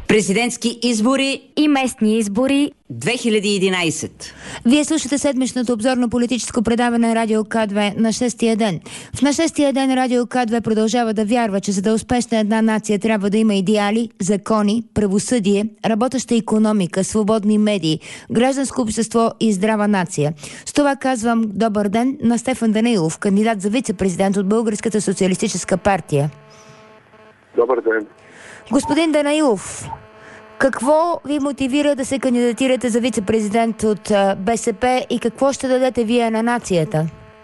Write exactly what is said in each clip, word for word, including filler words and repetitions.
Президентски избори и местни избори две хиляди и единайсет. Вие слушате седмичното обзорно политическо предаване на Радио К две на шестия ден. В на шестия ден Радио К две продължава да вярва, че за да е успешна една нация трябва да има идеали, закони, правосъдие, работеща икономика, свободни медии, гражданско общество и здрава нация. С това казвам добър ден на Стефан Данаилов, кандидат за вице-президент от Българската социалистическа партия. Добър ден. Господин Данаилов, какво ви мотивира да се кандидатирате за вице-президент от БСП и какво ще дадете вие на нацията?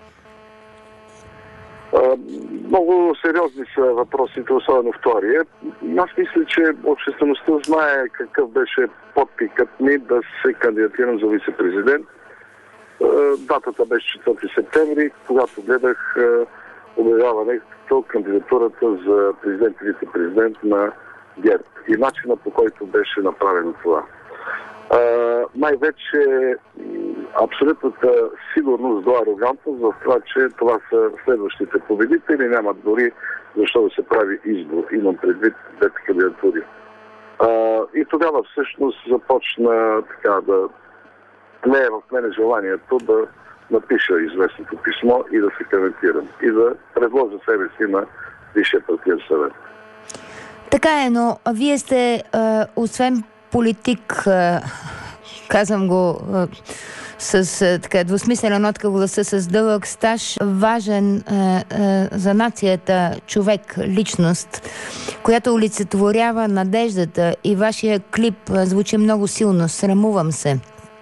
А, много сериозни са въпросите, особено втория. Аз мисля, че обществеността знае какъв беше подпикът ми да се кандидатирам за вице-президент. А, датата беше четвърти септември, когато гледах обявяването кандидатурата за президент и вице-президент на ГЕРБ и начина, по който беше направено това. А, най-вече абсолютната сигурност до арогантност в това, че това са следващите победители, няма дори защо да се прави избор. Имам предвид двете кандидатури. А, и тогава всъщност започна така да тлее в мене желанието да напиша известното писмо и да се кандидатирам и да предложа себе си на Висшия партиен съвет. Така е, но вие сте, а, освен политик, а, казвам го а, с а, така двусмислена нотка в гласа, с дълъг стаж, важен а, а, за нацията човек, личност, която олицетворява надеждата, и вашия клип а, звучи много силно. Срамувам се.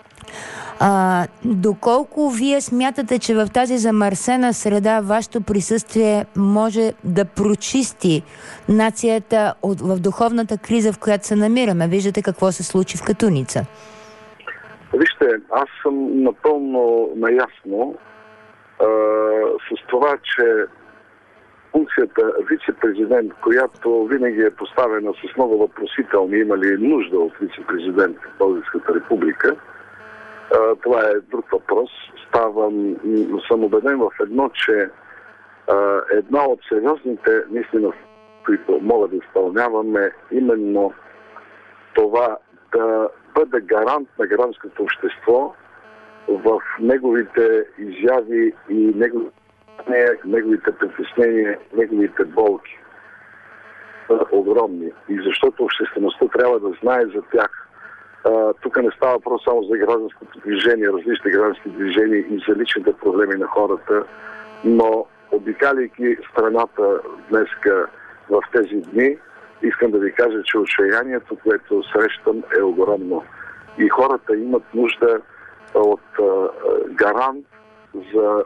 А, доколко вие смятате, че в тази замърсена среда вашето присъствие може да прочисти нацията от, в духовната криза, в която се намираме? Виждате какво се случи в Катуница. Вижте, аз съм напълно наясно а, с това, че функцията вице-президент, която винаги е поставена с много въпросителни, има ли нужда от вице-президент в Българската република, Uh, това е друг въпрос. Ставам, съм убеден в едно, че uh, една от сериозните наистина, които мога да изпълнявам, е именно това да бъде гарант на гражданското общество в неговите изяви и неговите, неговите притеснения, неговите болки. Uh, огромни. И защото обществеността трябва да знае за тях. Uh, тук не става въпрос само за гражданското движение, различни граждански движения и за личните проблеми на хората, но обикаляйки страната днеска в тези дни, искам да ви кажа, че отчаянието, което срещам, е огромно. И хората имат нужда от uh, гарант за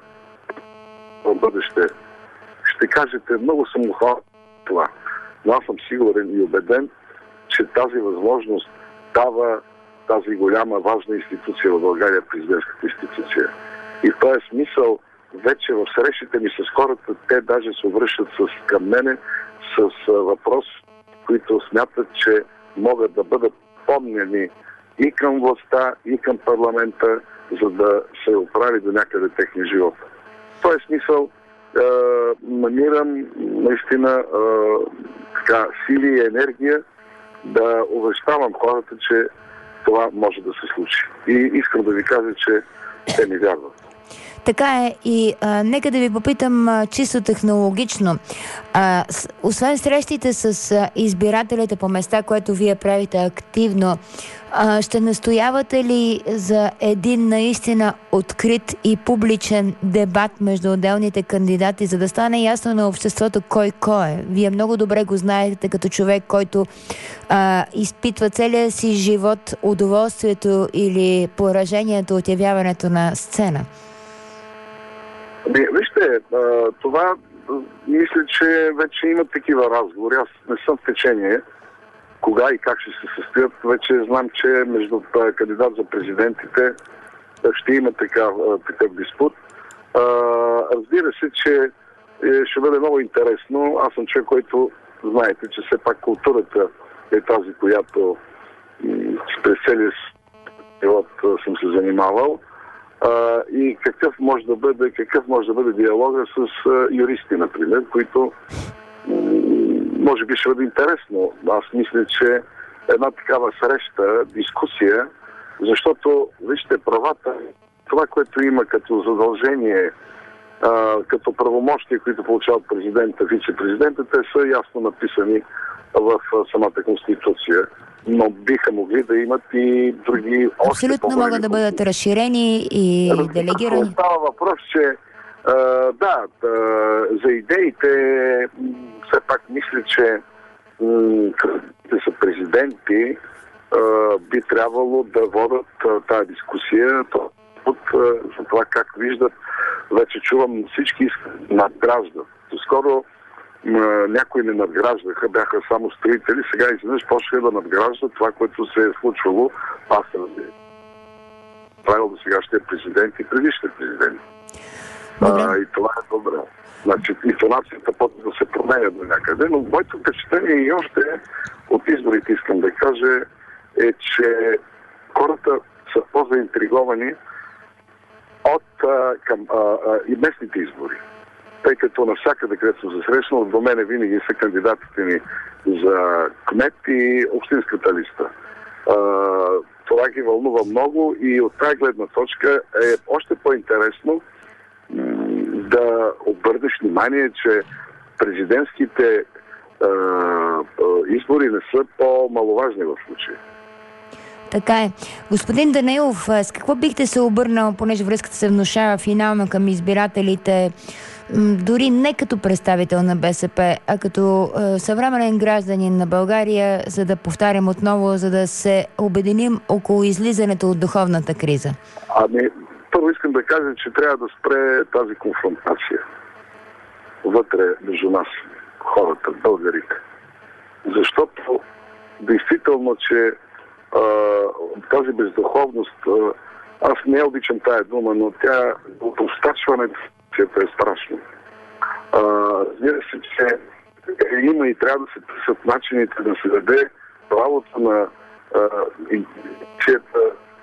бъдеще. Ще кажете, много съм хора това, но аз съм сигурен и убеден, че тази възможност дава тази голяма важна институция в България, президентската институция. И в този смисъл вече в срещите ми с хората, те даже се обръщат с, към мене с въпрос, които смятат, че могат да бъдат помнени и към властта, и към парламента, за да се оправи до някъде техния живот. В този смисъл е, намирам наистина е, така, сили и енергия да увещавам хората, че това може да се случи. И искам да ви кажа, че те ми вярват. Така е. И а, нека да ви попитам а, чисто технологично. А, с, освен срещите с а, избирателите по места, което вие правите активно, а, ще настоявате ли за един наистина открит и публичен дебат между отделните кандидати, за да стане ясно на обществото кой кой е? Вие много добре го знаете като човек, който а, изпитва целия си живот удоволствието или поражението от явяването на сцена. Вижте, това мисля, че вече има такива разговори. Аз не съм в течение кога и как ще се състоят. Вече знам, че между кандидат за президентите ще има такъв, такъв диспут. Разбира се, че ще бъде много интересно. Аз съм човек, който знаете, че все пак културата е тази, която през целия живот съм се занимавал. Uh, и какъв може да бъде, какъв може да бъде диалога с uh, юристи, например, които м- може би ще бъде интересно. Аз мисля, че една такава среща, дискусия, защото, вижте, правата, това, което има като задължение, а, като правомощия, които получават президента, вице-президента, те са ясно написани в самата Конституция, но биха могли да имат и други още абсолютно могат да бъдат разширени и делегирани. Става въпрос, че а, да, да, за идеите все пак мисля, че м- като са президенти, а, би трябвало да водят а, тази дискусия от, а, за това как виждат. Вече чувам, всички искат надграждат. Скоро някои не надграждаха, бяха само строители, сега изведнъж почнаха да надграждат това, което се е случвало. Аз съм правил до сегашния президент и предишния президент. А, и това е добре. Значи, интонацията почва да се променя до някъде, но моето впечатление и още от изборите, искам да кажа, е, че хората са по-заинтриговани от а, към а, а, и местните избори. Тъй като навсякъде, където съм се срещнал, до мене винаги са кандидатите ни за кмет и общинската листа. А, това ги вълнува много и от тази гледна точка е още по-интересно м- да обърнеш внимание, че президентските а, а, избори не са по-маловажни в случая. Така е. Господин Данаилов, с какво бихте се обърнал, понеже връзката се внушава финално към избирателите, дори не като представител на БСП, а като е, съвременен гражданин на България, за да повтарям отново, за да се обединим около излизането от духовната криза? Ами, първо искам да кажа, че трябва да спре тази конфронтация вътре между нас, хората, българите. Защото действително, че а, тази бездуховност, а, аз не обичам тая дума, но тя от остачването е страшно. Разбира се, че има и трябва да се търсят начините да се даде правото на интуицията,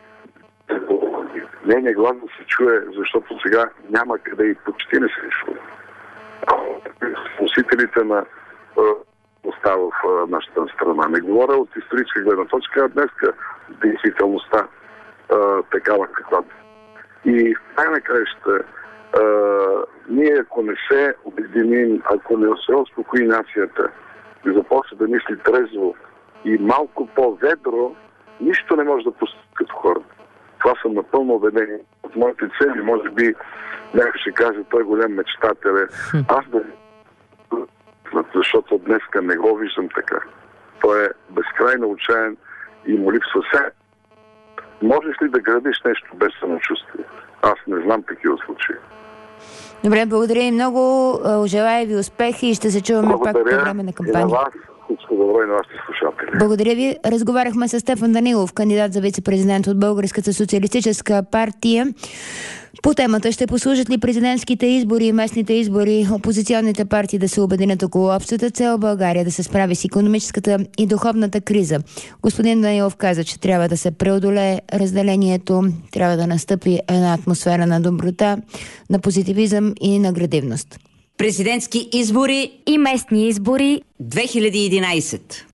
нейния глас да се чуе, защото сега няма къде и почти не се чуе. Носителите на остава в нашата страна. Не говоря от историческа гледна точка, а днеска действителността такава каквато. И в край на краища Uh, ние ако не се обединим, ако не се успокои нацията и започне да мисли трезво и малко по-ведро, нищо не може да постъпи като хората. Това съм напълно убеден. От моите цели, може би, някой ще каже, той голям мечтател е. Аз да... Защото днеска не го виждам така. Той е безкрайно отчаян и му липсва се. Можеш ли да градиш нещо без самочувствие? Аз не знам такива случаи. Добре, благодаря и много. Желая ви успехи и ще се чуваме благодаря пак по време на кампания. И на вас, всичко добро и на вашите слушатели. Благодаря ви. Разговаряхме с Стефан Данаилов, кандидат за вице-президент от Българската социалистическа партия. По темата ще послужат ли президентските избори и местните избори опозиционните партии да се обединят около общата цел България да се справи с икономическата и духовната криза. Господин Данаилов каза, че трябва да се преодолее разделението, трябва да настъпи една атмосфера на доброта, на позитивизъм и на градивност. Президентски избори и местни избори две хиляди и единадесет.